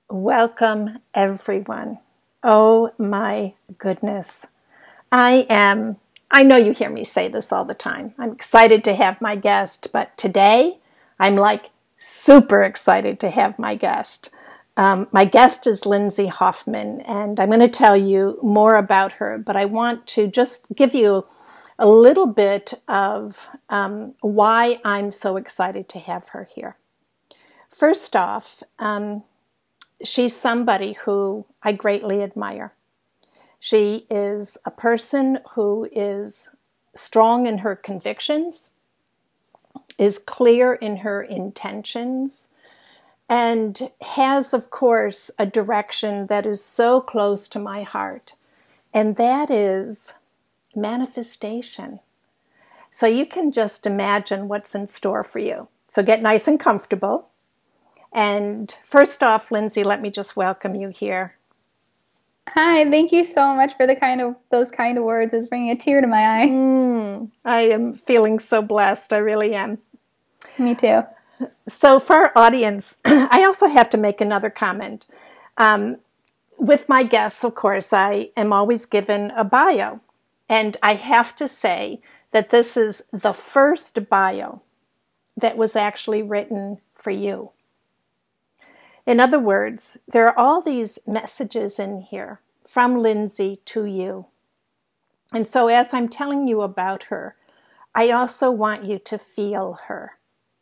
Welcome, everyone. Oh my goodness. I know you hear me say this all the time. I'm excited to have my guest, but today I'm like super excited to have my guest. My guest is Lindsay Hoffman, and I'm going to tell you more about her, but I want to just give you a little bit of why I'm so excited to have her here. First off, she's somebody who I greatly admire. She is a person who is strong in her convictions, is clear in her intentions, and has, of course, a direction that is so close to my heart, and that is manifestation. So you can just imagine what's in store for you. So get nice and comfortable. And first off, Lindsay, let me just welcome you here. Hi, thank you so much for those kind of words. It's bringing a tear to my eye. I am feeling so blessed. I really am. Me too. So for our audience, I also have to make another comment. With my guests, of course, I am always given a bio. And I have to say that this is the first bio that was actually written for you. In other words, there are all these messages in here from Lindsay to you. And so as I'm telling you about her, I also want you to feel her.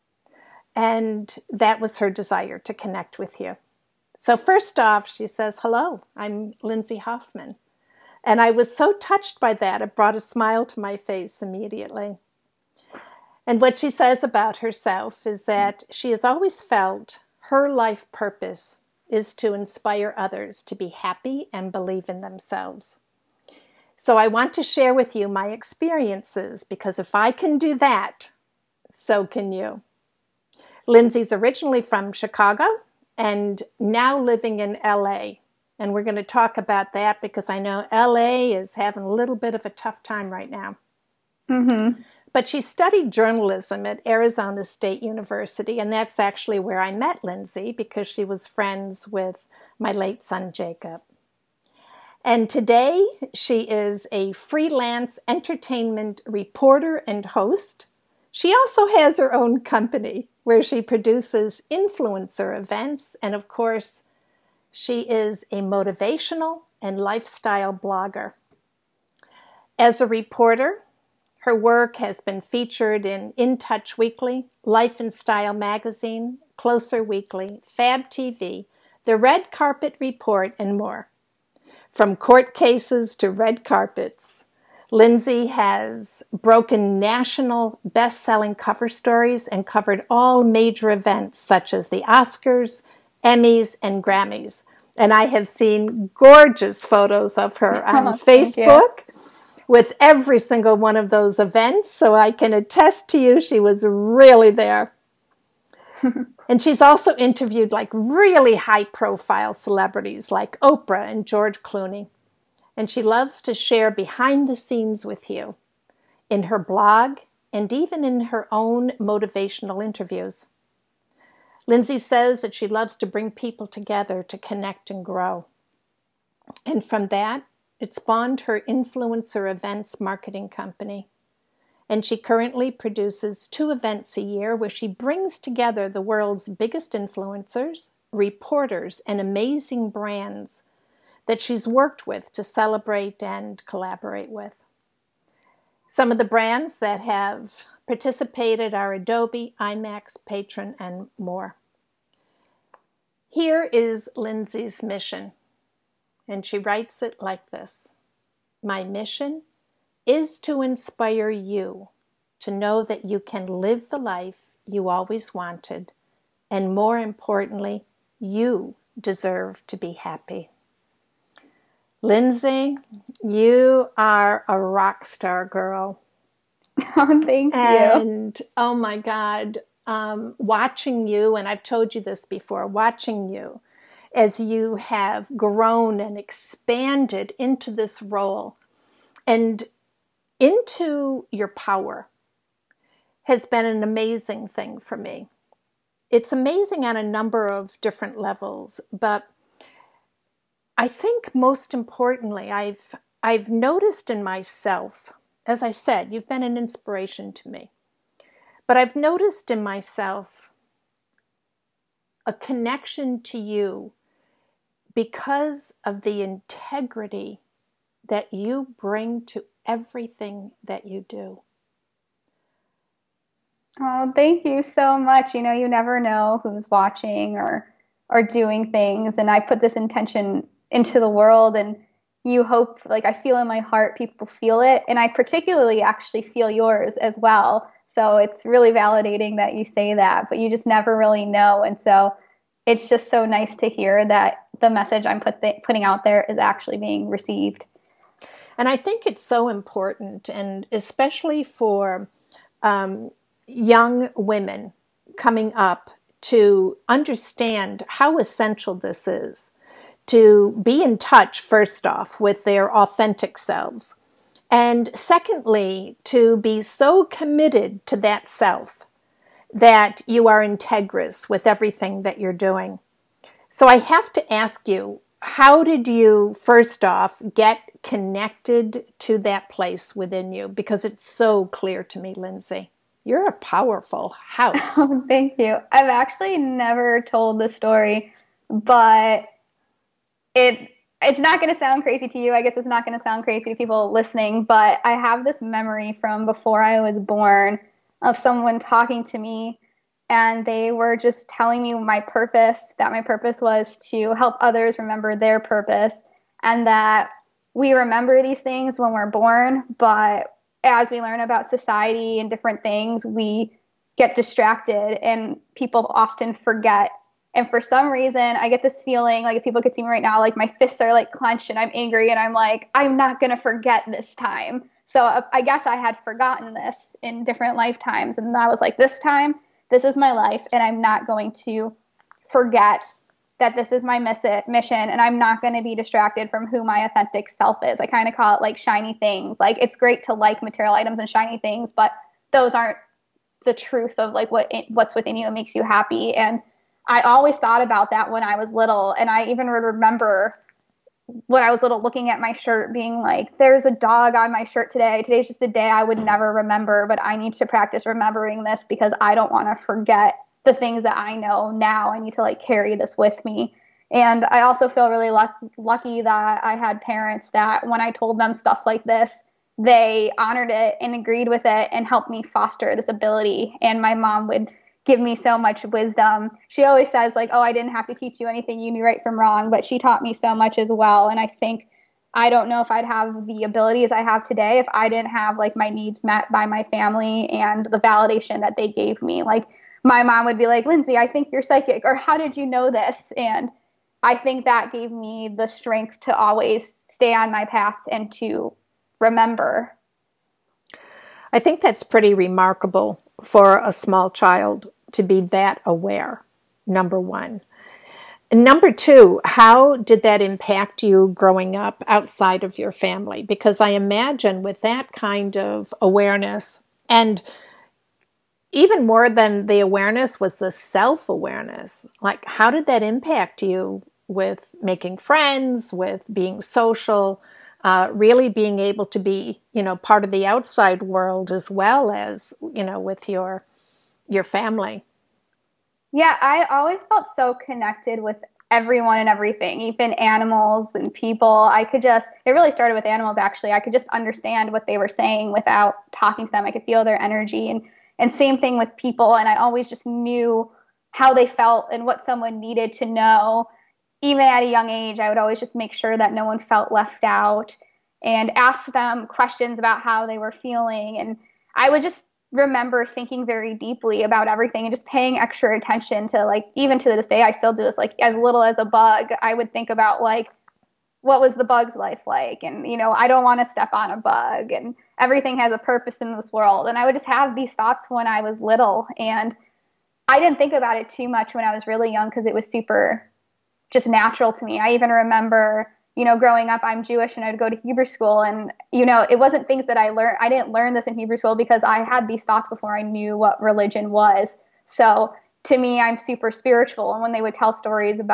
And that was her desire, to connect with you. So first off, she says, "Hello, I'm Lindsay Hoffman." And I was so touched by that, it brought a smile to my face immediately. And what she says about herself is that she has always felt her life purpose is to inspire others to be happy and believe in themselves. So I want to share with you my experiences, because if I can do that, so can you. Lindsay's originally from Chicago and now living in LA. And we're going to talk about that because I know LA is having a little bit of a tough time right now. Mm-hmm. But she studied journalism at Arizona State University, and that's actually where I met Lindsay, because she was friends with my late son, Jacob. And today, she is a freelance entertainment reporter and host. She also has her own company where she produces influencer events, and of course, she is a motivational and lifestyle blogger. As a reporter, her work has been featured in Touch Weekly, Life and Style Magazine, Closer Weekly, Fab TV, The Red Carpet Report, and more. From court cases to red carpets, Lindsay has broken national best-selling cover stories and covered all major events such as the Oscars, Emmys, and Grammys. And I have seen gorgeous photos of her on Facebook with every single one of those events, so I can attest to you she was really there. And she's also interviewed like really high-profile celebrities like Oprah and George Clooney. And she loves to share behind the scenes with you in her blog and even in her own motivational interviews. Lindsay says that she loves to bring people together to connect and grow. And from that, it spawned her influencer events marketing company. And she currently produces 2 events a year where she brings together the world's biggest influencers, reporters, and amazing brands that she's worked with to celebrate and collaborate with. Some of the brands that have participated are Adobe, IMAX, Patron, and more. Here is Lindsay's mission. And she writes it like this: "My mission is to inspire you to know that you can live the life you always wanted, and more importantly, you deserve to be happy." Lindsay, you are a rock star, girl. Oh, thank you. And oh my God, watching you, and I've told you this before, watching you as you have grown and expanded into this role and into your power has been an amazing thing for me. It's amazing on a number of different levels, but I think most importantly, I've noticed in myself, as I said, you've been an inspiration to me, but I've noticed in myself a connection to you because of the integrity that you bring to everything that you do. Oh, thank you so much. You know, you never know who's watching or doing things, and I put this intention into the world, and you hope, like, I feel in my heart people feel it, and I particularly actually feel yours as well. So it's really validating that you say that, but you just never really know. And so it's just so nice to hear that the message I'm putting out there is actually being received. And I think it's so important, and especially for young women coming up, to understand how essential this is, to be in touch, first off, with their authentic selves. And secondly, to be so committed to that self that you are integrous with everything that you're doing. So I have to ask you, how did you, first off, get connected to that place within you? Because it's so clear to me, Lindsay. You're a powerful house. Oh, thank you. I've actually never told the story, but it's not going to sound crazy to you. I guess it's not going to sound crazy to people listening, but I have this memory from before I was born of someone talking to me, and they were just telling me my purpose, that my purpose was to help others remember their purpose, and that we remember these things when we're born, but as we learn about society and different things, we get distracted and people often forget. And for some reason, I get this feeling, like if people could see me right now, like my fists are like clenched and I'm angry and I'm like, I'm not going to forget this time. So I guess I had forgotten this in different lifetimes. And I was like, this time, this is my life, and I'm not going to forget that this is my mission, and I'm not going to be distracted from who my authentic self is. I kind of call it like shiny things. Like, it's great to like material items and shiny things, but those aren't the truth of like what's within you and makes you happy. And I always thought about that when I was little, and I even remember when I was little looking at my shirt being like, there's a dog on my shirt today. Today's just a day I would never remember, but I need to practice remembering this because I don't want to forget the things that I know now. I need to like carry this with me. And I also feel really lucky that I had parents that when I told them stuff like this, they honored it and agreed with it and helped me foster this ability. And my mom would give me so much wisdom. She always says like, oh, I didn't have to teach you anything. You knew right from wrong, but she taught me so much as well. And I think, I don't know if I'd have the abilities I have today if I didn't have like my needs met by my family and the validation that they gave me. Like, my mom would be like, Lindsay, I think you're psychic, or how did you know this? And I think that gave me the strength to always stay on my path and to remember. I think that's pretty remarkable for a small child to be that aware, number one. And number two, how did that impact you growing up outside of your family? Because I imagine with that kind of awareness, and even more than the awareness was the self-awareness. Like, how did that impact you with making friends, with being social, really being able to be, part of the outside world as well as, with your family? Yeah, I always felt so connected with everyone and everything, even animals and people. It really started with animals, actually. I could just understand what they were saying without talking to them. I could feel their energy. And same thing with people. And I always just knew how they felt and what someone needed to know. Even at a young age, I would always just make sure that no one felt left out and ask them questions about how they were feeling. And I would just remember thinking very deeply about everything and just paying extra attention to, like, even to this day, I still do this, like, as little as a bug. I would think about, like, what was the bug's life like? And, I don't want to step on a bug, and everything has a purpose in this world. And I would just have these thoughts when I was little. And I didn't think about it too much when I was really young because it was super just natural to me. I even remember, growing up, I'm Jewish and I'd go to Hebrew school, and, it wasn't things that I learned. I didn't learn this in Hebrew school because I had these thoughts before I knew what religion was. So to me, I'm super spiritual. And when they would tell stories about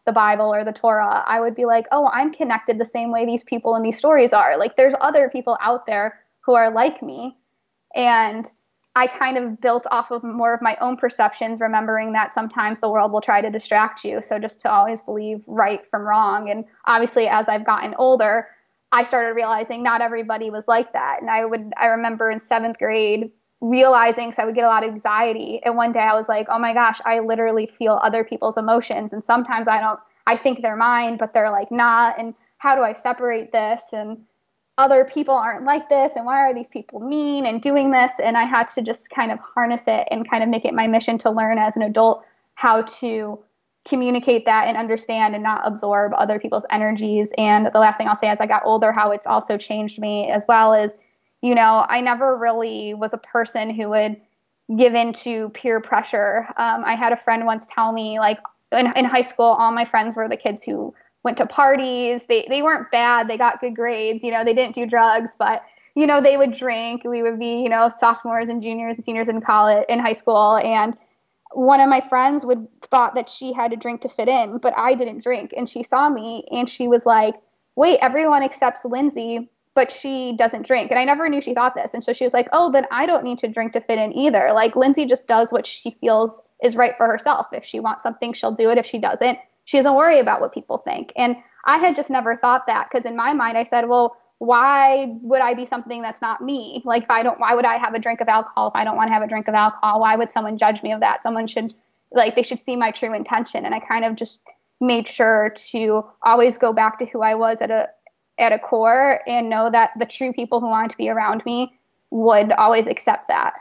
the Bible or the Torah, I would be like, oh, I'm connected the same way these people in these stories are. Like, there's other people out there who are like me. And I kind of built off of more of my own perceptions, remembering that sometimes the world will try to distract you. So just to always believe right from wrong. And obviously, as I've gotten older, I started realizing not everybody was like that. And I remember in 7th grade realizing, because I would get a lot of anxiety. And one day I was like, oh my gosh, I literally feel other people's emotions. And sometimes I think they're mine, but they're like not. And how do I separate this? And other people aren't like this. And why are these people mean and doing this? And I had to just kind of harness it and kind of make it my mission to learn as an adult how to communicate that and understand and not absorb other people's energies. And the last thing I'll say as I got older, how it's also changed me as well is, I never really was a person who would give in to peer pressure. I had a friend once tell me, like, in high school, all my friends were the kids who went to parties. They weren't bad. They got good grades. They didn't do drugs, but, they would drink. We would be, sophomores and juniors and seniors in high school. And one of my friends thought that she had to drink to fit in, but I didn't drink. And she saw me and she was like, wait, everyone accepts Lindsay, but she doesn't drink. And I never knew she thought this. And so she was like, oh, then I don't need to drink to fit in either. Like, Lindsay just does what she feels is right for herself. If she wants something, she'll do it. If she doesn't, she doesn't worry about what people think. And I had just never thought that, because in my mind, I said, well, why would I be something that's not me? Like, why would I have a drink of alcohol if I don't want to have a drink of alcohol? Why would someone judge me of that? They should see my true intention. And I kind of just made sure to always go back to who I was at a core, and know that the true people who wanted to be around me would always accept that.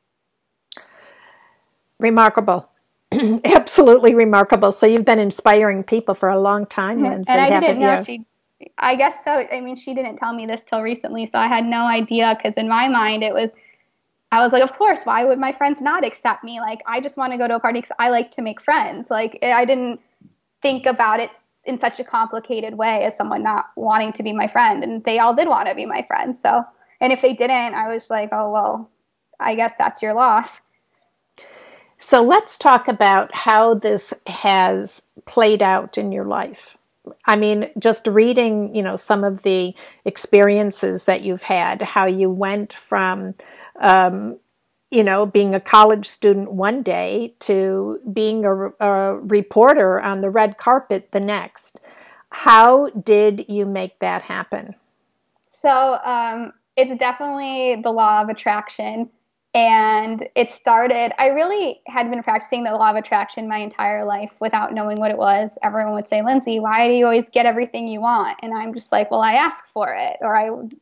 Remarkable. Absolutely remarkable. So you've been inspiring people for a long time, Lindsay, and I didn't know I guess so. I mean, she didn't tell me this till recently, so I had no idea, because in my mind I was like, of course, why would my friends not accept me? Like, I just want to go to a party because I like to make friends. Like, I didn't think about it in such a complicated way as someone not wanting to be my friend. And they all did want to be my friend. So, and if they didn't, I was like, oh, well, I guess that's your loss. So let's talk about how this has played out in your life. I mean, just reading, some of the experiences that you've had, how you went from, being a college student one day to being a reporter on the red carpet the next. How did you make that happen? So it's definitely the law of attraction. And it started, I really had been practicing the law of attraction my entire life without knowing what it was. Everyone would say, Lindsay, why do you always get everything you want? And I'm just like, well, I ask for it. Or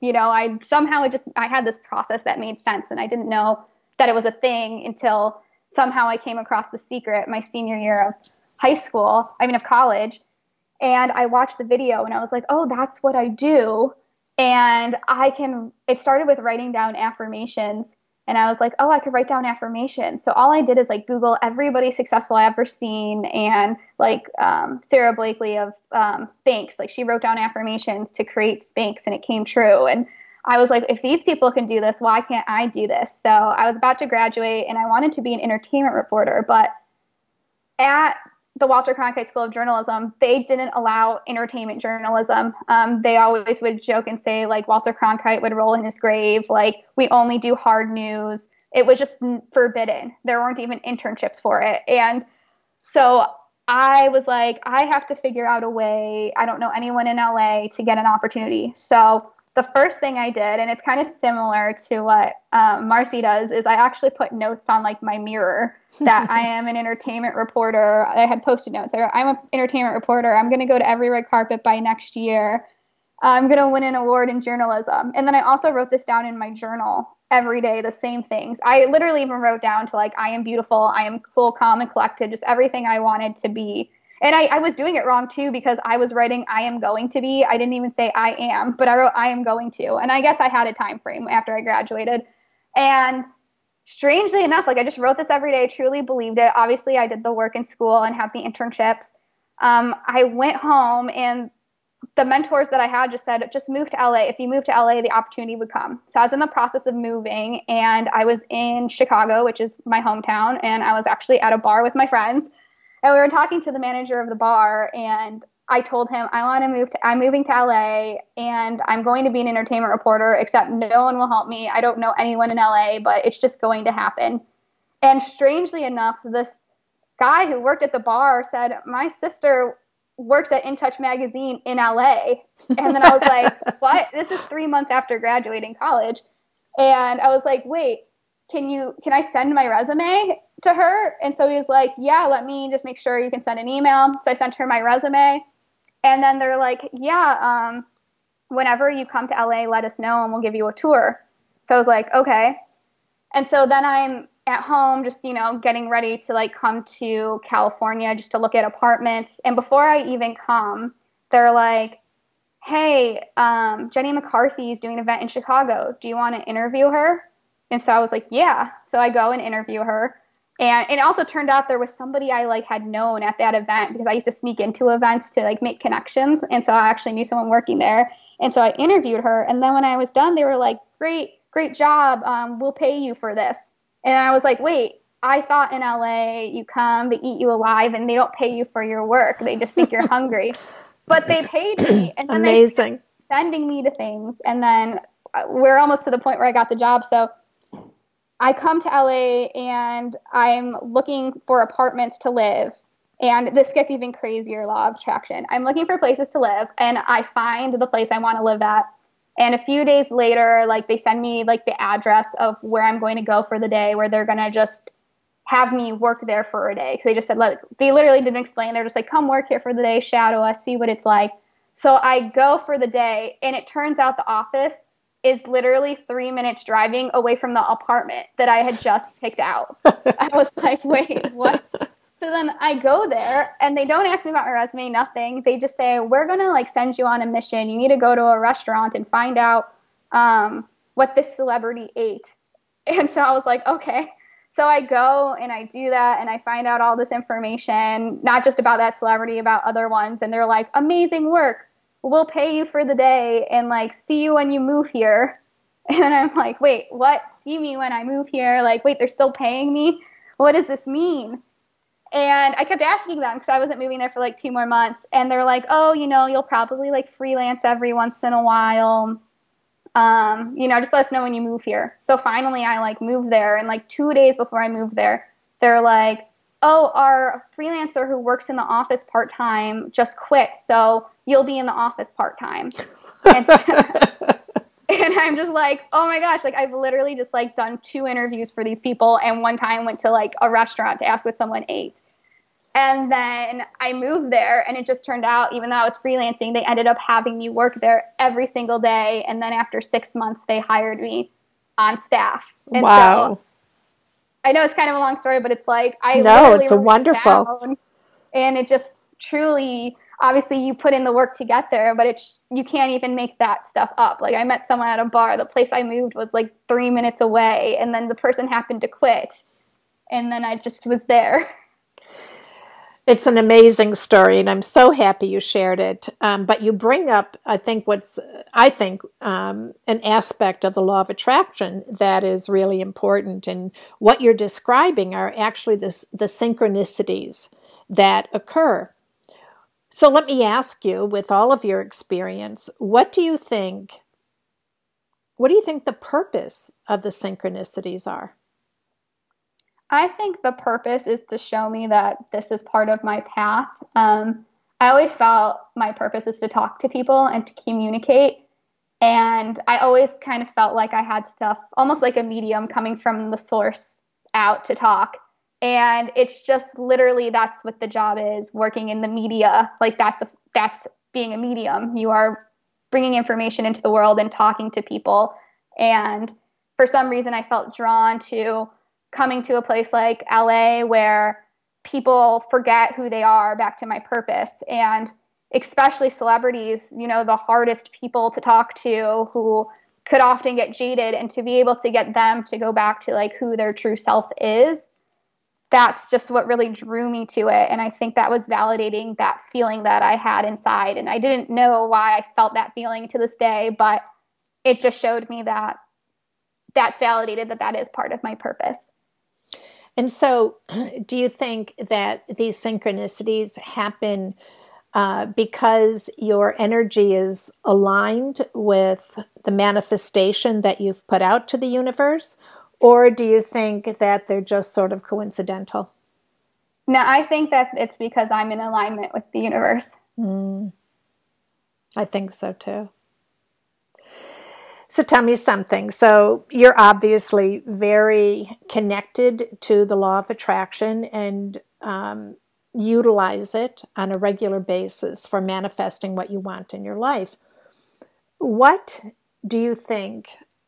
I had this process that made sense. And I didn't know that it was a thing until somehow I came across The Secret my senior year of college. And I watched the video and I was like, oh, that's what I do. And it started with writing down affirmations. And I was like, oh, I could write down affirmations. So all I did is like Google everybody successful I ever seen, and like Sarah Blakely of Spanx, like she wrote down affirmations to create Spanx, and it came true. And I was like, if these people can do this, why can't I do this? So I was about to graduate and I wanted to be an entertainment reporter, but at the Walter Cronkite School of Journalism, they didn't allow entertainment journalism. They always would joke and say, like, Walter Cronkite would roll in his grave, like, we only do hard news. It was just forbidden. There weren't even internships for it. And so I was like, I have to figure out a way. I don't know anyone in LA to get an opportunity. So the first thing I did, and it's kind of similar to what Marcy does, is I actually put notes on like my mirror that I am an entertainment reporter. I had Post-it notes. I'm an entertainment reporter. I'm going to go to every red carpet by next year. I'm going to win an award in journalism. And then I also wrote this down in my journal every day, the same things. I literally even wrote down to like, I am beautiful. I am cool, calm, and collected, just everything I wanted to be. And I was doing it wrong, too, because I was writing I am going to be. I didn't even say I am, but I wrote I am going to. And I guess I had a time frame after I graduated. And strangely enough, like I just wrote this every day, truly believed it. Obviously, I did the work in school and have the internships. I went home and the mentors that I had just said, just move to LA. If you move to LA, the opportunity would come. So I was in the process of moving, and I was in Chicago, which is my hometown. And I was actually at a bar with my friends. And we were talking to the manager of the bar, and I told him I'm moving to LA, and I'm going to be an entertainment reporter, except no one will help me. I don't know anyone in LA, but it's just going to happen. And strangely enough, this guy who worked at the bar said, my sister works at In Touch magazine in LA. And then I was like, what? This is 3 months after graduating college. And I was like, wait, can I send my resume to her? And so he was like, yeah, let me just make sure you can send an email. So I sent her my resume. And then they're like, yeah, whenever you come to LA, let us know and we'll give you a tour. So I was like, okay. And so then I'm at home just, getting ready to like come to California just to look at apartments. And before I even come, they're like, hey, Jenny McCarthy is doing an event in Chicago. Do you want to interview her? And so I was like, yeah. So I go and interview her. And it also turned out there was somebody I like had known at that event, because I used to sneak into events to like make connections. And so I actually knew someone working there. And so I interviewed her. And then when I was done, they were like, great job. We'll pay you for this. And I was like, wait, I thought in LA you come, they eat you alive, and they don't pay you for your work. They just think you're hungry. But they paid me. And then Amazing. They sending me to things. And then we're almost to the point where I got the job. So I come to LA and I'm looking for apartments to live. And this gets even crazier, law of attraction. I'm looking for places to live, and I find the place I want to live at. And a few days later, like, they send me like the address of where I'm going to go for the day, where they're going to just have me work there for a day. Because they just said, like, they literally didn't explain. They're just like, come work here for the day, shadow us, see what it's like. So I go for the day, and it turns out the office is literally 3 minutes driving away from the apartment that I had just picked out. I was like, wait, what? So then I go there, and they don't ask me about my resume, nothing. They just say, we're going to like send you on a mission. You need to go to a restaurant and find out what this celebrity ate. And so I was like, okay. So I go and I do that, and I find out all this information, not just about that celebrity, about other ones. And they're like, amazing work. We'll pay you for the day and like see you when you move here. And I'm like, wait, what? See me when I move here? Like, wait, they're still paying me? What does this mean? And I kept asking them, because I wasn't moving there for like 2 more months. And they're like, oh, you'll probably like freelance every once in a while. Just let us know when you move here. So finally I like moved there. And like 2 days before I moved there, they're like, oh, our freelancer who works in the office part-time just quit. So you'll be in the office part-time. And and I'm just like, oh my gosh, like I've literally just like done 2 interviews for these people, and one time went to like a restaurant to ask what someone ate. And then I moved there, and it just turned out, even though I was freelancing, they ended up having me work there every single day. And then after 6 months, they hired me on staff. And wow. So I know it's kind of a long story, but it's like it's a wonderful. And it just truly, obviously you put in the work to get there, but you can't even make that stuff up. Like I met someone at a bar. The place I moved was like 3 minutes away, and then the person happened to quit, and then I just was there. It's an amazing story, and I'm so happy you shared it. But you bring up, I think, an aspect of the law of attraction that is really important. And what you're describing are actually the synchronicities that occur. So let me ask you, with all of your experience, what do you think the purpose of the synchronicities are? I think the purpose is to show me that this is part of my path. I always felt my purpose is to talk to people and to communicate. And I always kind of felt like I had stuff, almost like a medium coming from the source out to talk. And it's just literally, that's what the job is, working in the media. Like that's being a medium. You are bringing information into the world and talking to people. And for some reason, I felt drawn to coming to a place like LA where people forget who they are, back to my purpose. And especially celebrities, the hardest people to talk to, who could often get jaded, and to be able to get them to go back to like who their true self is. That's just what really drew me to it. And I think that was validating that feeling that I had inside. And I didn't know why I felt that feeling to this day, but it just showed me that that's validated, that is part of my purpose. And so, do you think that these synchronicities happen because your energy is aligned with the manifestation that you've put out to the universe? Or do you think that they're just sort of coincidental? No, I think that it's because I'm in alignment with the universe. I think so too. So tell me something. So you're obviously very connected to the law of attraction and utilize it on a regular basis for manifesting what you want in your life. What do you think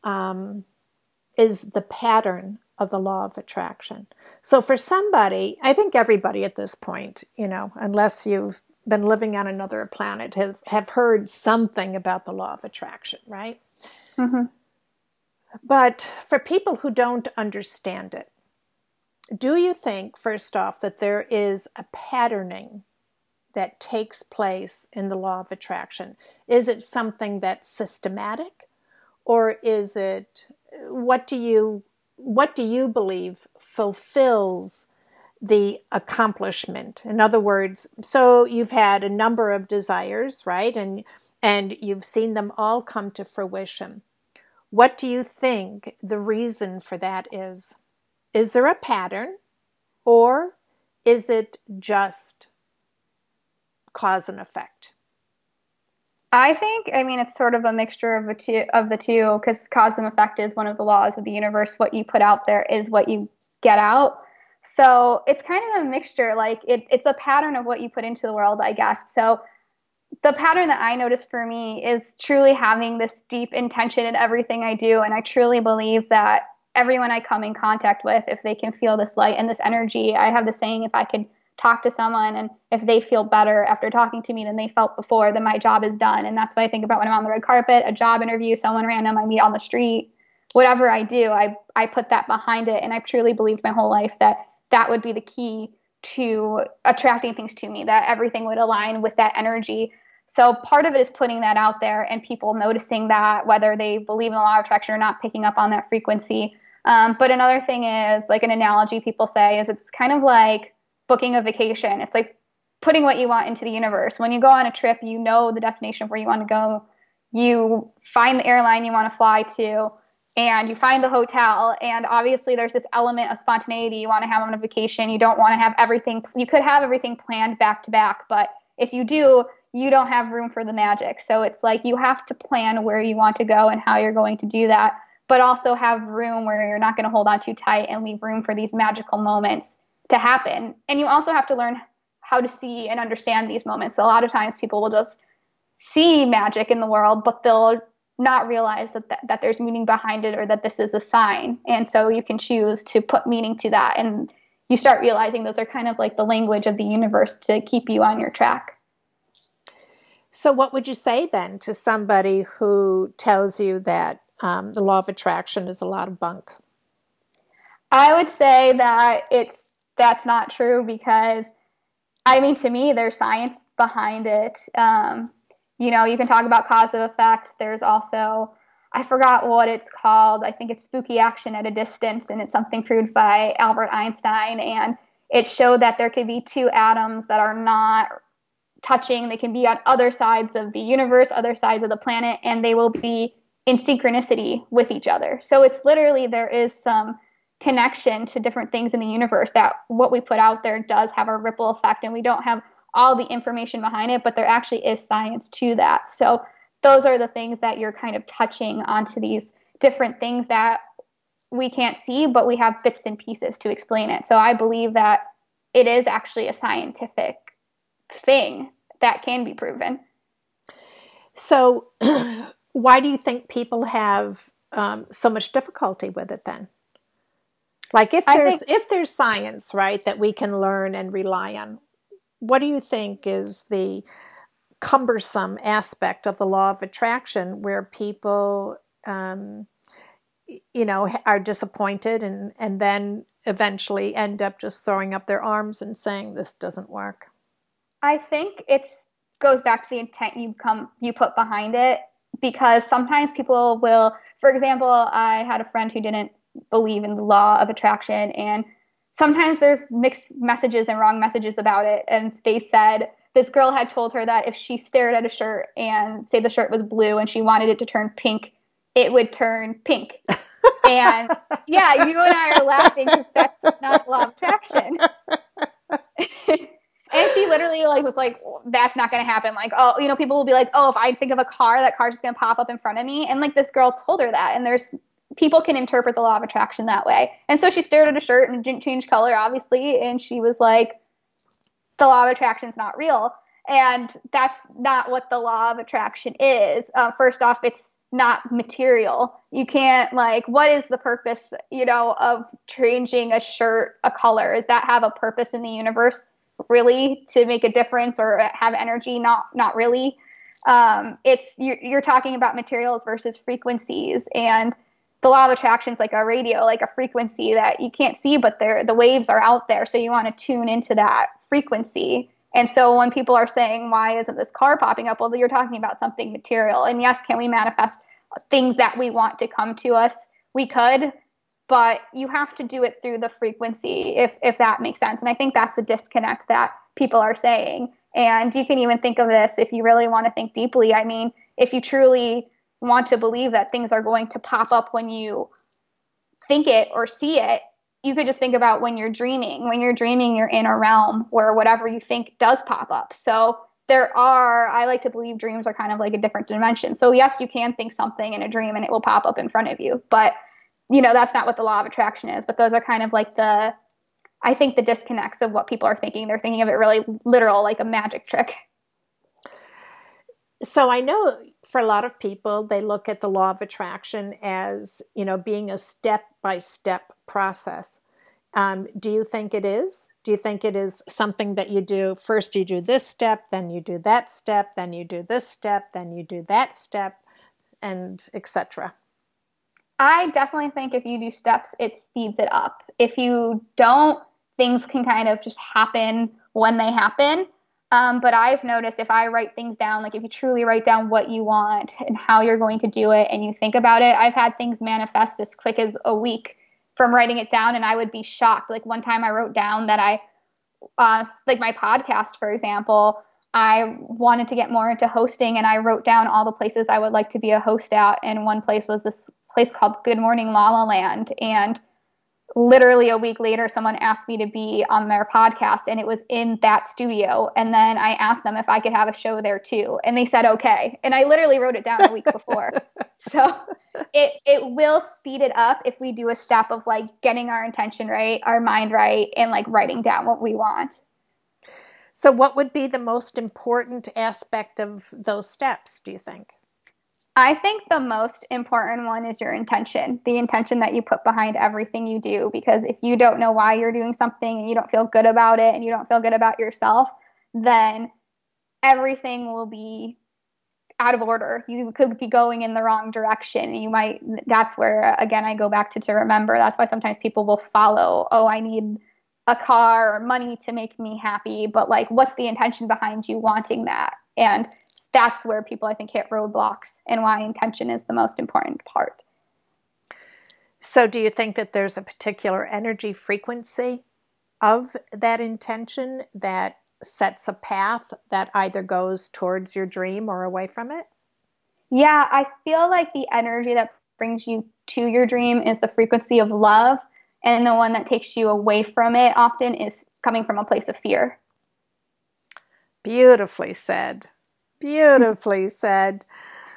is the pattern of the law of attraction? So for somebody, I think everybody at this point, unless you've been living on another planet, have heard something about the law of attraction, right? Mm-hmm. But for people who don't understand it, do you think, first off, that there is a patterning that takes place in the law of attraction? Is it something that's systematic, or is it, what do you believe fulfills the accomplishment? In other words, so you've had a number of desires, right? And you've seen them all come to fruition. What do you think the reason for that is? Is there a pattern, or is it just cause and effect? It's sort of a mixture of the two, because cause and effect is one of the laws of the universe. What you put out there is what you get out. So it's kind of a mixture. Like it's a pattern of what you put into the world, I guess. So the pattern that I notice for me is truly having this deep intention in everything I do. And I truly believe that everyone I come in contact with, if they can feel this light and this energy, I have the saying, if I could talk to someone and if they feel better after talking to me than they felt before, then my job is done. And that's what I think about when I'm on the red carpet, a job interview, someone random I meet on the street, whatever I do, I put that behind it. And I've truly believed my whole life that that would be the key to attracting things to me, that everything would align with that energy. So part of it is putting that out there and people noticing that, whether they believe in the law of attraction or not, picking up on that frequency. But another thing is, like an analogy people say, is it's kind of like booking a vacation. It's like putting what you want into the universe. When you go on a trip, you know the destination of where you want to go. You find the airline you want to fly to, and you find the hotel. And obviously there's this element of spontaneity you want to have on a vacation. You don't want to have everything. You could have everything planned back to back, but if you do, you don't have room for the magic. So it's like you have to plan where you want to go and how you're going to do that, but also have room where you're not going to hold on too tight and leave room for these magical moments to happen. And you also have to learn how to see and understand these moments. A lot of times people will just see magic in the world, but they'll not realize that there's meaning behind it, or that this is a sign. And so you can choose to put meaning to that. And you start realizing those are kind of like the language of the universe to keep you on your track. So what would you say then to somebody who tells you that the law of attraction is a lot of bunk? I would say that that's not true, because to me, there's science behind it. You can talk about cause and effect. There's also, I forgot what it's called. I think it's spooky action at a distance, and it's something proved by Albert Einstein. And it showed that there could be two atoms that are not touching. They can be on other sides of the universe, other sides of the planet, and they will be in synchronicity with each other. So it's literally, there is some connection to different things in the universe, that what we put out there does have a ripple effect, and we don't have all the information behind it, but there actually is science to that. So those are the things that you're kind of touching onto, these different things that we can't see, but we have bits and pieces to explain it. So I believe that it is actually a scientific thing that can be proven. So why do you think people have so much difficulty with it then? Like if there's science, right, that we can learn and rely on, what do you think is the cumbersome aspect of the law of attraction where people, are disappointed and then eventually end up just throwing up their arms and saying, this doesn't work? I think it goes back to the intent you put behind it, because sometimes people will, for example, I had a friend who didn't believe in the law of attraction, and sometimes there's mixed messages and wrong messages about it. And they said this girl had told her that if she stared at a shirt and say the shirt was blue and she wanted it to turn pink, it would turn pink. And yeah, you and I are laughing because that's not law of attraction. And she literally like was like, that's not going to happen. Like, oh, you know, people will be like, oh, if I think of a car, that car's just going to pop up in front of me. And like this girl told her that. And there's people can interpret the law of attraction that way. And so she stared at a shirt and didn't change color, obviously. And she was like, the law of attraction is not real. And that's not what the law of attraction is. First off, it's not material. You can't like, what is the purpose, you know, of changing a shirt, a color? Does that have a purpose in the universe? Really, to make a difference or have energy? Not really. It's you're talking about materials versus frequencies, and the law of attraction is like a radio, like a frequency that you can't see, but the waves are out there. So you want to tune into that frequency. And so when people are saying, why isn't this car popping up? Well, you're talking about something material. And yes, can we manifest things that we want to come to us? We could. But you have to do it through the frequency, if that makes sense. And I think that's the disconnect that people are saying. And you can even think of this if you really want to think deeply. I mean, if you truly want to believe that things are going to pop up when you think it or see it, you could just think about when you're dreaming. When you're dreaming, you're in a realm where whatever you think does pop up. So I like to believe dreams are kind of like a different dimension. So yes, you can think something in a dream and it will pop up in front of you. But you know, that's not what the law of attraction is, but those are kind of like the disconnects of what people are thinking. They're thinking of it really literal, like a magic trick. So I know for a lot of people, they look at the law of attraction as, you know, being a step-by-step process. Do you think it is? Do you think it is something that you do? First you do this step, then you do that step, then you do this step, then you do that step, and etc.? I definitely think if you do steps, it speeds it up. If you don't, things can kind of just happen when they happen. But I've noticed if I write things down, like if you truly write down what you want and how you're going to do it and you think about it, I've had things manifest as quick as a week from writing it down, and I would be shocked. Like one time I wrote down that like my podcast, for example, I wanted to get more into hosting, and I wrote down all the places I would like to be a host at. And one place was this place called Good Morning La La Land. And literally a week later, someone asked me to be on their podcast, and it was in that studio. And then I asked them if I could have a show there too. And they said, okay. And I literally wrote it down a week before. So it will speed it up if we do a step of like getting our intention right, our mind right, and like writing down what we want. So what would be the most important aspect of those steps, do you think? I think the most important one is your intention, the intention that you put behind everything you do. Because if you don't know why you're doing something and you don't feel good about it and you don't feel good about yourself, then everything will be out of order. You could be going in the wrong direction. That's where, again, I go back to remember. That's why sometimes people will follow, oh, I need a car or money to make me happy. But like, what's the intention behind you wanting that? And that's where people, I think, hit roadblocks and why intention is the most important part. So do you think that there's a particular energy frequency of that intention that sets a path that either goes towards your dream or away from it? Yeah, I feel like the energy that brings you to your dream is the frequency of love, and the one that takes you away from it often is coming from a place of fear. Beautifully said. Beautifully said.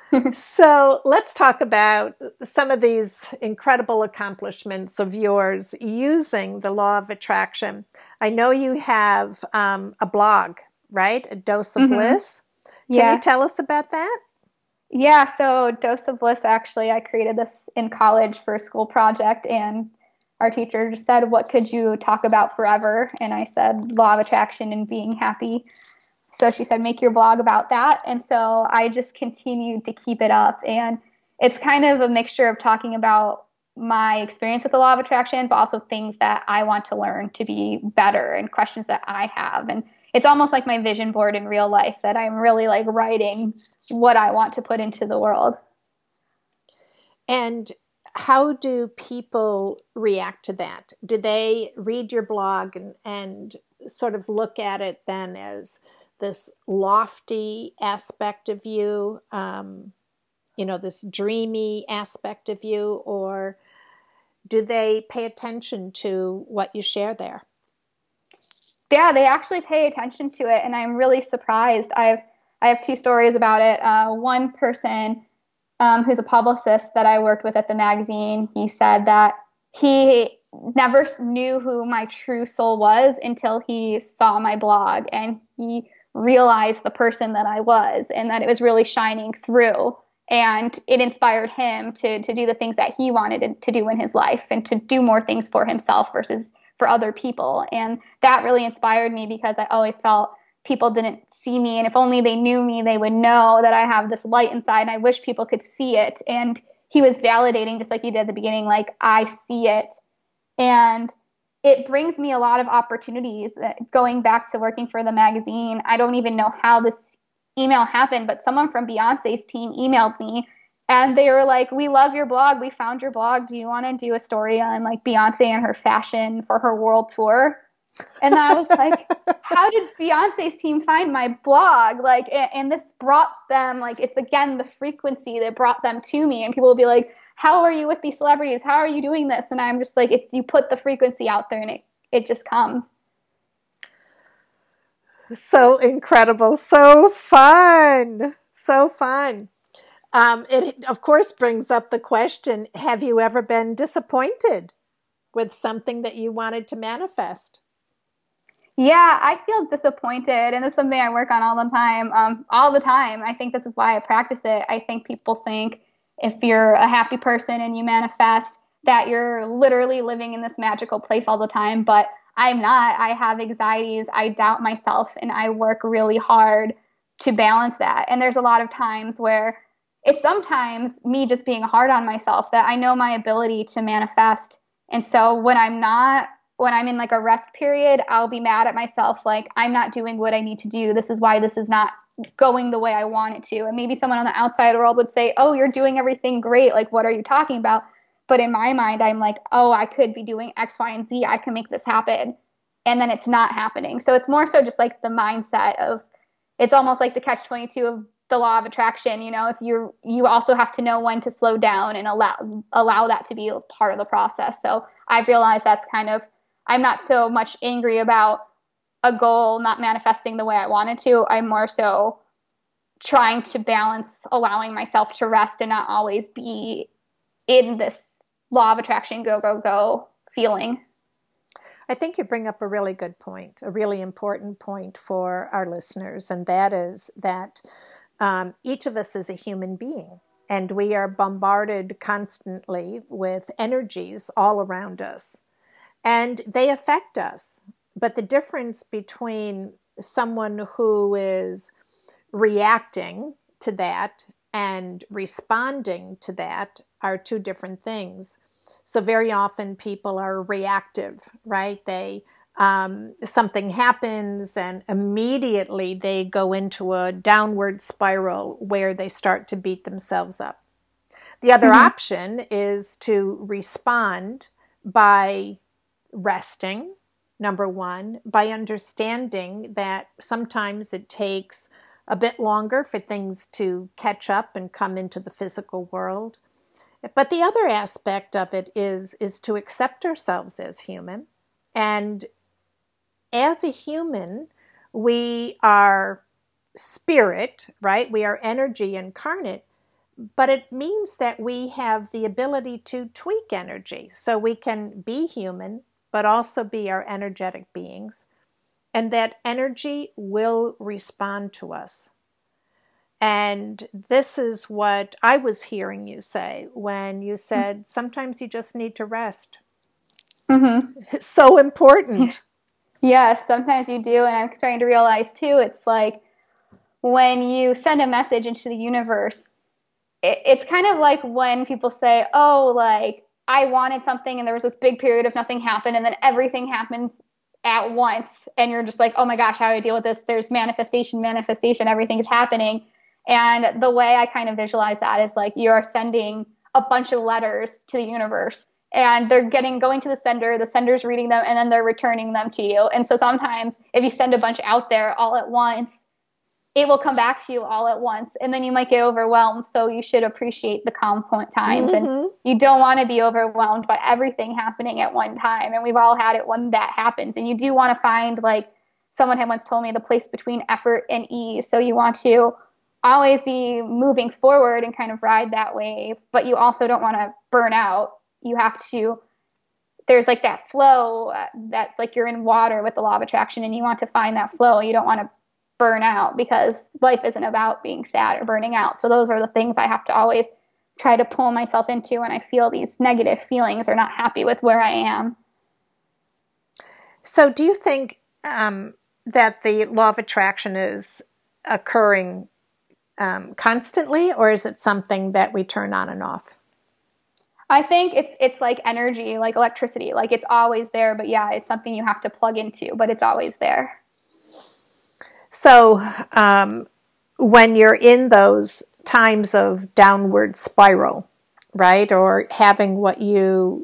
So let's talk about some of these incredible accomplishments of yours using the law of attraction. I know you have a blog, right? A Dose of Bliss. Can you tell us about that? Yeah, so Dose of Bliss, actually, I created this in college for a school project, and our teacher just said, what could you talk about forever? And I said, law of attraction and being happy. So she said, make your blog about that. And so I just continued to keep it up. And it's kind of a mixture of talking about my experience with the law of attraction, but also things that I want to learn to be better and questions that I have. And it's almost like my vision board in real life, that I'm really like writing what I want to put into the world. And how do people react to that? Do they read your blog and sort of look at it then as this lofty aspect of you, this dreamy aspect of you, or do they pay attention to what you share there? Yeah, they actually pay attention to it, and I'm really surprised. I have two stories about it. One person who's a publicist that I worked with at the magazine, he said that he never knew who my true soul was until he saw my blog, and he realized the person that I was and that it was really shining through. And it inspired him to do the things that he wanted to do in his life and to do more things for himself versus for other people. And that really inspired me because I always felt people didn't see me. And if only they knew me, they would know that I have this light inside, and I wish people could see it. And he was validating, just like you did at the beginning, like, I see it. And it brings me a lot of opportunities. Going back to working for the magazine, I don't even know how this email happened, but someone from Beyonce's team emailed me, and they were like, we love your blog. We found your blog. Do you want to do a story on like Beyonce and her fashion for her world tour? And I was like, how did Beyonce's team find my blog? Like, and this brought them, like, it's again the frequency that brought them to me. And people will be like, how are you with these celebrities? How are you doing this? And I'm just like, if you put the frequency out there, and it just comes. So incredible. So fun. So fun. It, of course, brings up the question, have you ever been disappointed with something that you wanted to manifest? Yeah, I feel disappointed, and it's something I work on all the time. All the time. I think this is why I practice it. I think people think if you're a happy person and you manifest, that you're literally living in this magical place all the time, but I'm not. I have anxieties, I doubt myself, and I work really hard to balance that. And there's a lot of times where it's sometimes me just being hard on myself, that I know my ability to manifest. And so when I'm in like a rest period, I'll be mad at myself, like, I'm not doing what I need to do. This is why this is not going the way I want it to. And maybe someone on the outside world would say, oh, you're doing everything great. Like, what are you talking about? But in my mind, I'm like, oh, I could be doing X, Y, and Z. I can make this happen. And then it's not happening. So it's more so just like the mindset of, it's almost like the catch-22 of the law of attraction. You know, if you also have to know when to slow down and allow that to be a part of the process. So I've realized that's kind of, I'm not so much angry about a goal not manifesting the way I wanted to. I'm more so trying to balance allowing myself to rest and not always be in this law of attraction, go, go, go feeling. I think you bring up a really good point, a really important point for our listeners, and that is that each of us is a human being, and we are bombarded constantly with energies all around us, and they affect us. But the difference between someone who is reacting to that and responding to that are two different things. So very often people are reactive, right? They something happens and immediately they go into a downward spiral where they start to beat themselves up. The other option is to respond by resting, number one, by understanding that sometimes it takes a bit longer for things to catch up and come into the physical world. But the other aspect of it is to accept ourselves as human. And as a human, we are spirit, right? We are energy incarnate, but it means that we have the ability to tweak energy. So we can be human, but also be our energetic beings. And that energy will respond to us. And this is what I was hearing you say when you said sometimes you just need to rest. It's so important. Yes, sometimes you do. And I'm starting to realize too, it's like when you send a message into the universe, it's kind of like when people say, oh, like, I wanted something and there was this big period of nothing happened and then everything happens at once. And you're just like, oh my gosh, how do I deal with this? There's manifestation, everything is happening. And the way I kind of visualize that is like you're sending a bunch of letters to the universe, and they're going to the sender's reading them, and then they're returning them to you. And so sometimes if you send a bunch out there all at once, it will come back to you all at once, and then you might get overwhelmed. So you should appreciate the calm point times, and you don't want to be overwhelmed by everything happening at one time. And we've all had it when that happens. And you do want to find, like someone had once told me, the place between effort and ease. So you want to always be moving forward and kind of ride that wave, but you also don't want to burn out. You have to, there's like that flow that's like you're in water with the law of attraction, and you want to find that flow. You don't want to burn out, because life isn't about being sad or burning out. So those are the things I have to always try to pull myself into when I feel these negative feelings or not happy with where I am. So do you think that the law of attraction is occurring constantly, or is it something that we turn on and off? I think it's like energy, like electricity. Like it's always there, but yeah, it's something you have to plug into, but it's always there. So when you're in those times of downward spiral, right, or having what you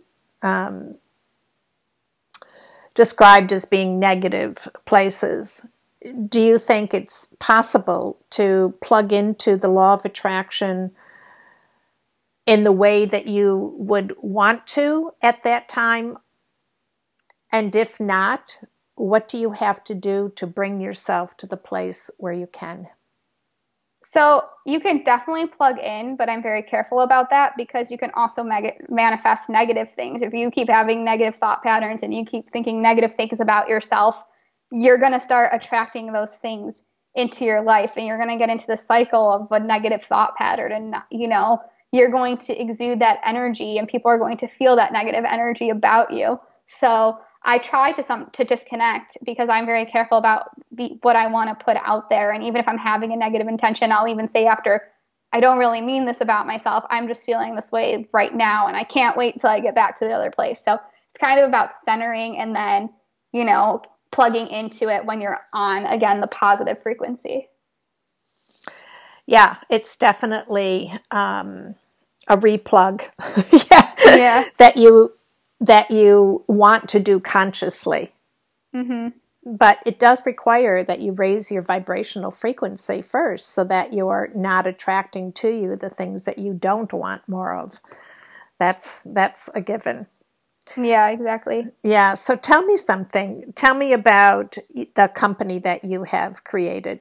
described as being negative places, do you think it's possible to plug into the law of attraction in the way that you would want to at that time? And if not, what do you have to do to bring yourself to the place where you can? So you can definitely plug in, but I'm very careful about that, because you can also manifest negative things. If you keep having negative thought patterns and you keep thinking negative things about yourself, you're going to start attracting those things into your life, and you're going to get into the cycle of a negative thought pattern. And, you know, you're going to exude that energy, and people are going to feel that negative energy about you. So I try to disconnect, because I'm very careful about what I want to put out there. And even if I'm having a negative intention, I'll even say after, I don't really mean this about myself. I'm just feeling this way right now, and I can't wait till I get back to the other place. So it's kind of about centering, and then, you know, plugging into it when you're on, again, the positive frequency. Yeah, it's definitely a replug. Yeah. that you want to do consciously. Mm-hmm. But it does require that you raise your vibrational frequency first, so that you're not attracting to you the things that you don't want more of. That's a given. Yeah, exactly. Yeah, so tell me something. Tell me about the company that you have created.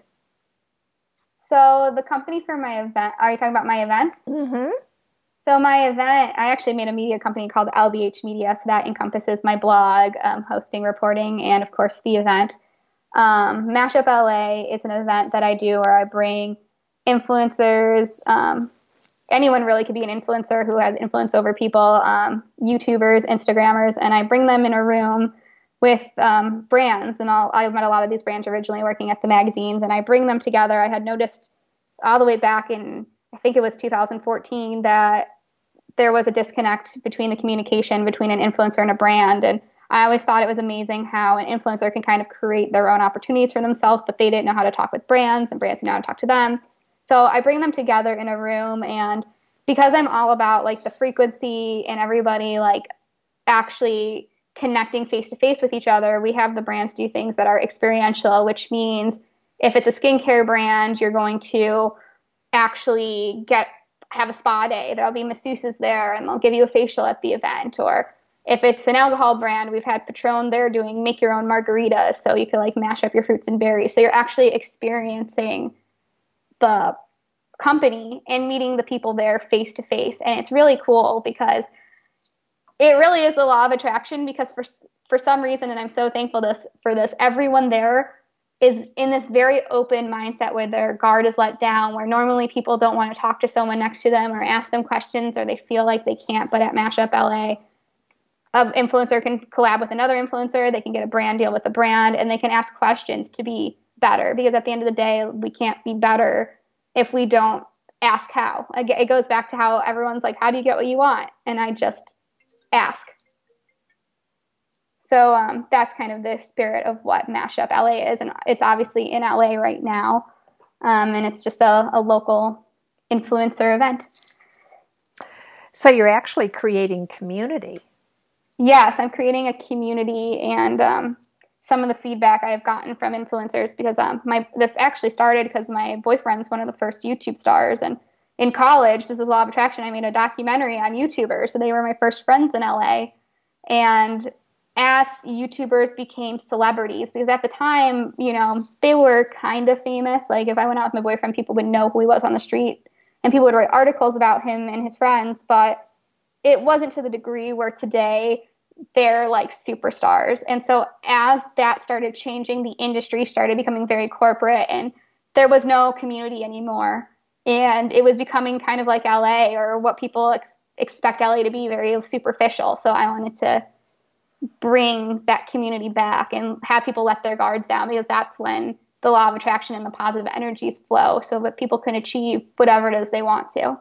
So the company for my event, are you talking about my events? Mm-hmm. So my event, I actually made a media company called LBH Media. So that encompasses my blog, hosting, reporting, and of course the event. Mashup LA is an event that I do where I bring influencers. Anyone really could be an influencer who has influence over people, YouTubers, Instagrammers, and I bring them in a room with brands. And I met a lot of these brands originally working at the magazines, and I bring them together. I had noticed all the way back in, I think it was 2014, that there was a disconnect between the communication between an influencer and a brand. And I always thought it was amazing how an influencer can kind of create their own opportunities for themselves, but they didn't know how to talk with brands, and brands didn't know how to talk to them. So I bring them together in a room, and because I'm all about like the frequency and everybody like actually connecting face to face with each other, we have the brands do things that are experiential, which means if it's a skincare brand, you're going to actually have a spa day. There'll be masseuses there, and they'll give you a facial at the event. Or if it's an alcohol brand, we've had Patron there doing make your own margaritas, so you can like mash up your fruits and berries. So you're actually experiencing the company and meeting the people there face to face. And it's really cool, because it really is the law of attraction, because for some reason, and I'm so thankful for this, everyone there is in this very open mindset where their guard is let down, where normally people don't want to talk to someone next to them or ask them questions, or they feel like they can't. But at Mashup LA, an influencer can collab with another influencer, they can get a brand deal with a brand, and they can ask questions to be better, because at the end of the day, we can't be better if we don't ask how. It goes back to how everyone's like, how do you get what you want? And I just ask. So that's kind of the spirit of what Mashup LA is. And it's obviously in LA right now. And it's just a local influencer event. So you're actually creating community. Yes, I'm creating a community, and some of the feedback I've gotten from influencers, because this actually started because my boyfriend's one of the first YouTube stars, and in college, this is Law of Attraction, I made a documentary on YouTubers, so they were my first friends in LA. And as YouTubers became celebrities, because at the time, they were kind of famous. Like if I went out with my boyfriend, people would know who he was on the street, and people would write articles about him and his friends, but it wasn't to the degree where today they're like superstars. And so as that started changing, the industry started becoming very corporate, and there was no community anymore. And it was becoming kind of like LA, or what people expect LA to be, very superficial. So I wanted to bring that community back and have people let their guards down, because that's when the law of attraction and the positive energies flow, so that people can achieve whatever it is they want to.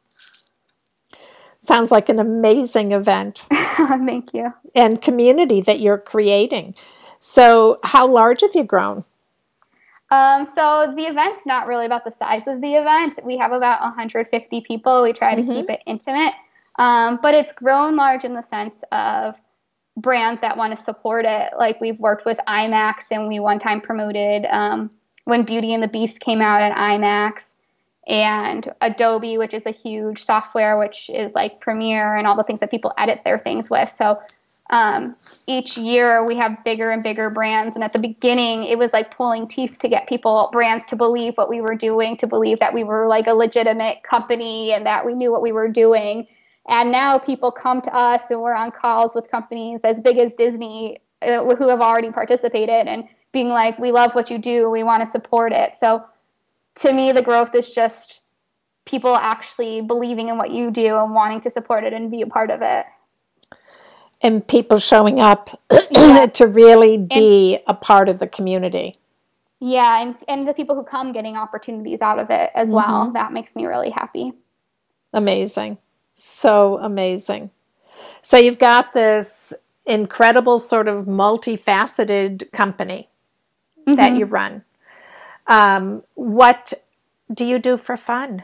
Sounds like an amazing event. Thank you. And community that you're creating. So how large have you grown? So the event's not really about the size of the event. We have about 150 people. We try to keep it intimate. But it's grown large in the sense of brands that want to support it. Like we've worked with IMAX, and we one time promoted when Beauty and the Beast came out at IMAX, and Adobe, which is a huge software, which is like Premiere and all the things that people edit their things with. So each year we have bigger and bigger brands. And at the beginning, it was like pulling teeth to get brands to believe what we were doing, to believe that we were like a legitimate company and that we knew what we were doing. And now people come to us, and we're on calls with companies as big as Disney who have already participated, and being like, we love what you do, we want to support it. So to me, the growth is just people actually believing in what you do and wanting to support it and be a part of it. And people showing up to really be a part of the community. Yeah, and the people who come getting opportunities out of it as well. That makes me really happy. Amazing. So amazing. So you've got this incredible sort of multifaceted company that you run. What do you do for fun?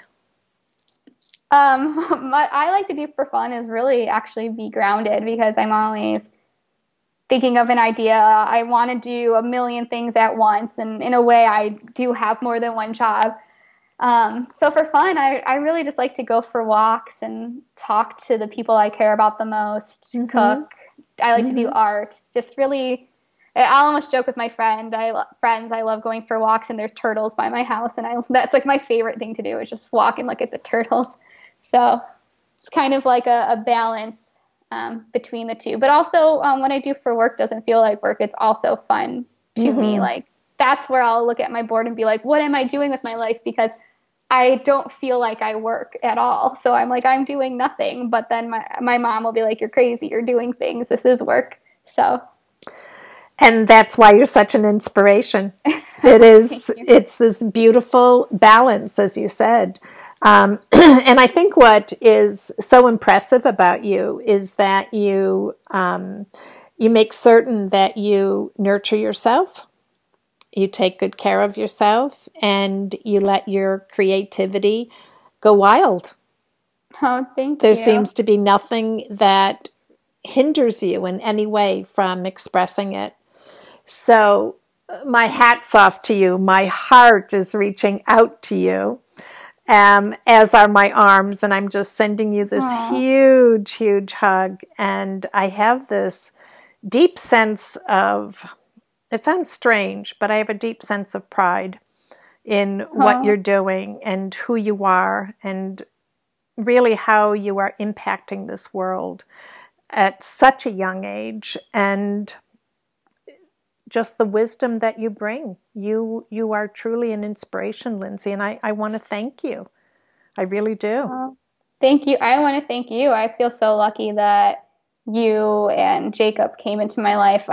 What I like to do for fun is really actually be grounded, because I'm always thinking of an idea. I want to do a million things at once, and in a way I do have more than one job. So for fun, I really just like to go for walks and talk to the people I care about the most, cook. I like to do art, just really. I'll almost joke with my friends. I love going for walks, and there's turtles by my house, and that's like my favorite thing to do, is just walk and look at the turtles. So it's kind of like a balance between the two. But also, what I do for work doesn't feel like work. It's also fun to me. Like that's where I'll look at my board and be like, what am I doing with my life? Because I don't feel like I work at all. So I'm like, I'm doing nothing. But then my mom will be like, you're crazy. You're doing things. This is work. So. And that's why you're such an inspiration. It is. It's this beautiful balance, as you said. And I think what is so impressive about you is that you make certain that you nurture yourself, you take good care of yourself, and you let your creativity go wild. Oh, thank you. There seems to be nothing that hinders you in any way from expressing it. So my hat's off to you. My heart is reaching out to you, as are my arms, and I'm just sending you this huge, huge hug. And I have this deep sense of, it sounds strange, but I have a deep sense of pride in what you're doing and who you are, and really how you are impacting this world at such a young age, and just the wisdom that you bring. You are truly an inspiration, Lindsay, and I want to thank you. I really do. Thank you. I want to thank you. I feel so lucky that you and Jacob came into my life.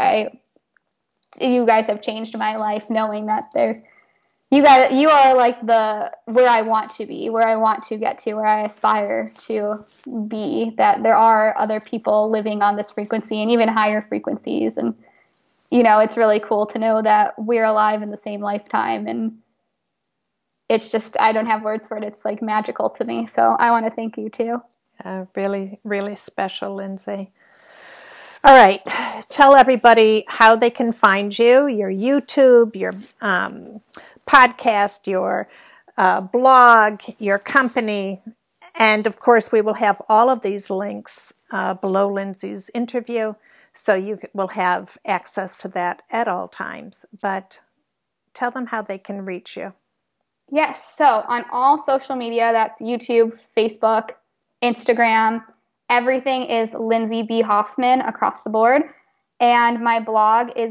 You guys have changed my life, knowing that you are like where I want to be, where I want to get to, where I aspire to be, that there are other people living on this frequency and even higher frequencies. And, it's really cool to know that we're alive in the same lifetime. And it's just, I don't have words for it. It's like magical to me. So I want to thank you too. Really, really special, Lindsay. All right. Tell everybody how they can find you, your YouTube, your podcast, your blog, your company. And of course, we will have all of these links below Lindsay's interview, so you will have access to that at all times. But tell them how they can reach you. Yes. So on all social media, that's YouTube, Facebook, Instagram, everything is Lindsay B. Hoffman across the board. And my blog is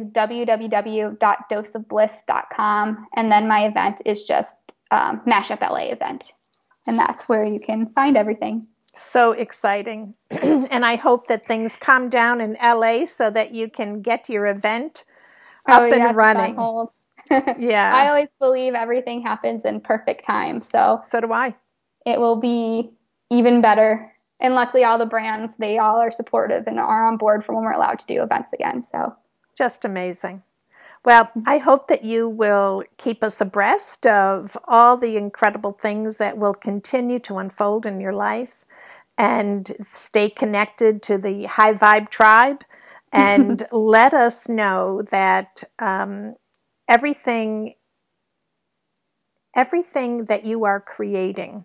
www.doseofbliss.com. And then my event is just Mashup LA event. And that's where you can find everything. So exciting. And I hope that things calm down in LA so that you can get your event up and running. Yeah. I always believe everything happens in perfect time. So do I. It will be even better. And luckily all the brands, they all are supportive and are on board for when we're allowed to do events again. So just amazing. Well, I hope that you will keep us abreast of all the incredible things that will continue to unfold in your life, and stay connected to the High Vibe Tribe, and let us know that everything that you are creating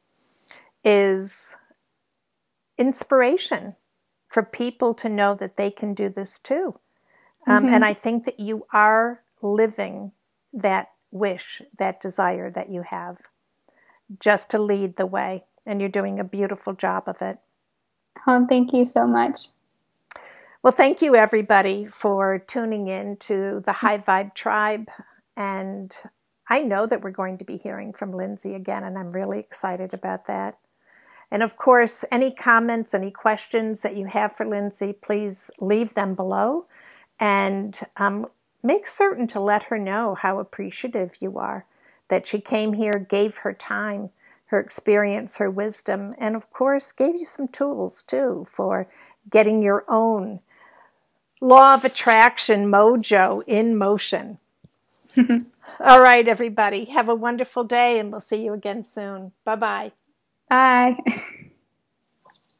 is inspiration for people to know that they can do this too. And I think that you are living that wish, that desire that you have, just to lead the way. And you're doing a beautiful job of it. Oh, thank you so much. Well, thank you, everybody, for tuning in to the High Vibe Tribe. And I know that we're going to be hearing from Lindsay again, and I'm really excited about that. And of course, any comments, any questions that you have for Lindsay, please leave them below. And make certain to let her know how appreciative you are that she came here, gave her time, her experience, her wisdom, and of course gave you some tools too for getting your own law of attraction mojo in motion. All right, everybody, have a wonderful day, and we'll see you again soon. Bye-bye. Bye.